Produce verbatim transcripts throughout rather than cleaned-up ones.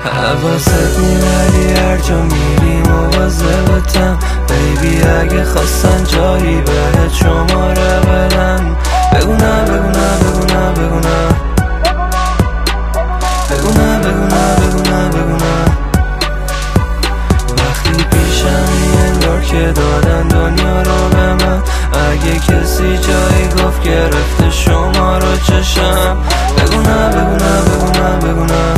حواست میبری هر جا میری مواظبتم بیبی، اگه خواستن جایی بهت شماره بدن بگو نه بگو نه بگو نه بگو نه بگو نه بگو نه بگو نه بگو نه. وقتی پیشمی انگار که دادن دنیا رو به من، اگه کسی جایی گفت گرفته شما رو چشم بگو نه بگو نه بگو نه بگو نه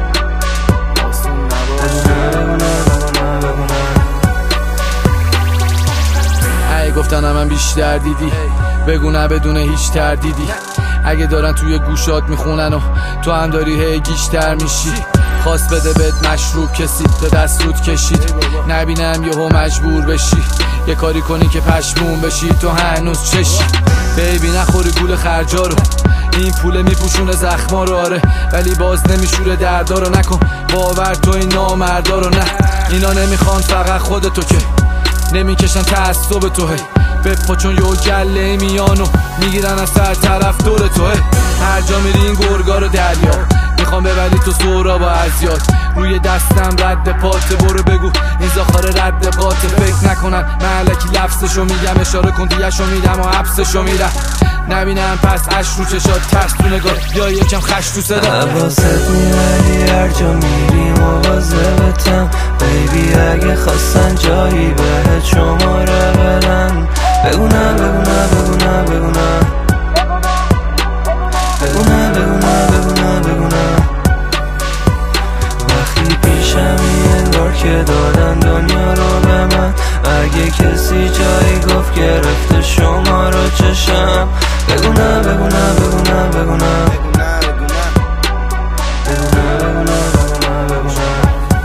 گفتن من بیشتر دیدی بگو نه بدون هیچ تردیدی. اگه دارن توی گوشات میخونن و تو هم داری هی گیشتر میشی، خواست بده بهت مشروب کسی به دست رود کشید، نبینم یهو مجبور بشی یه کاری کنی که پشمون بشی. تو هنوز چشی بیبی نخوری گول خرجا رو، این پوله میپوشونه زخما رو آره، ولی باز نمیشوره دردا رو. نکن باور تو این نامردا رو، نه اینا نمیخوان فقط خودتو که نمیکشن تعصب توه. بپا چون یه گله میانو میگیرن از سر طرف دور توه. هر جا میری این گرگا رو دریا میخوام ببری تو سورا با ازیاد. روی دستم رد پاته برو بگو این زاخاره رد قاطه. فکر نکنن ملکی لفظشو میگم، اشاره کن دیگهشو میدم و حبسشو میرم نبینم پس اش رو چشات ترس تو نگاه یا یکم خش تو صدا. حواست میبری هر جا میری مواظبتم بیبی، اگه خواستن جایی بهت شماره بدن بگو نه بگو نه بگو نه بگو نه بگو نه بگو نه بگو نه بگو نه. وقتی پیشمی انگار که دادن دنیا رو به من، اگه کسی جایی گفت گرفته شما رو چشم بگو نه بگو نه بگو نه بگو نه بگو نه بگو نه بگو نه بگو نه.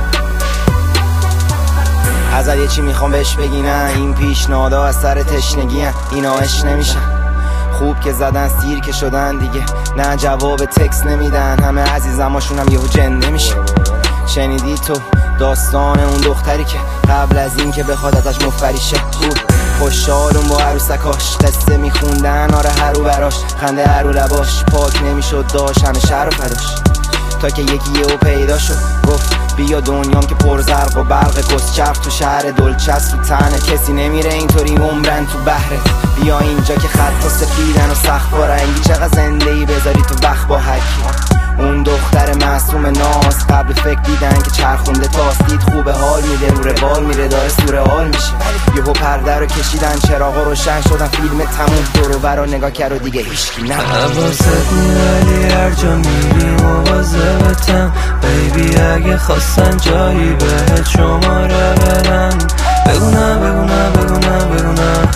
ازت یه چی میخوام بهش بگی نه، این پیشنهادا از سر تشنگی هن. اینا عشق نمیشن، خوب که زدن سیر که شدن دیگه، نه جواب تکس نمیدن، همه عزیزماشون هم یهو جن نمیشه. شنیدی تو داستان اون دختری که قبل از این که بخواد ازش مفریشه بود خوشحالون با عروسکاش، قصه میخوندن آره هرو براش، خنده هرو لباش پاک نمیشد داشت همه شهر و فداش. تا که یکی یهو پیدا شد گفت بیا دنیام که پر زرق و برق، کسچرخ تو شهر دلچسب تو تنه، کسی نمیره اینطوری عمرن تو بحرت. بیا اینجا که خطا سفیدن و سخت با رنگی، چقدر زنده ای بذاری تو وقت با هرکی. اون دختر معصوم ناز قبل فکر دیدن که چرخونده تاست، دید خوبه حال میده رو روال میره داره سوره حال میشه. یهو پرده رو کشیدن چراغا روشن شدن، فیلم تموم دورو برا نگاه کرد و دیگه هیچکی نه. حواست میبری هر جا میری مواظبتم بیبی، اگه خواستن جایی بهت شماره بدن بگو نه بگو نه بگو نه بگو نه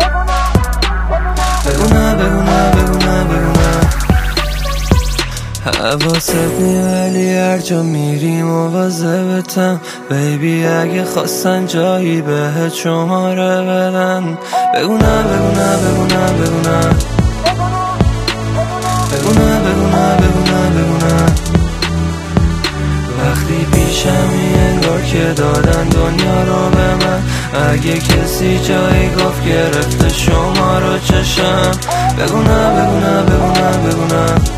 بگو نه بگو نه بگو نه بگو نه. حواست میبری هر جا میری مواظبتم بیبی، اگه خواستن جایی بهت شماره بدن بگو نه بگو نه بگو نه بگو نه بگو نه بگو نه بگو نه بگو نه. وقتی پیشمی انگار که دادن دنیا رو به من، اگه کسی جایی گفت گرفته شما رو چشم بگو نه بگو نه بگو نه بگو نه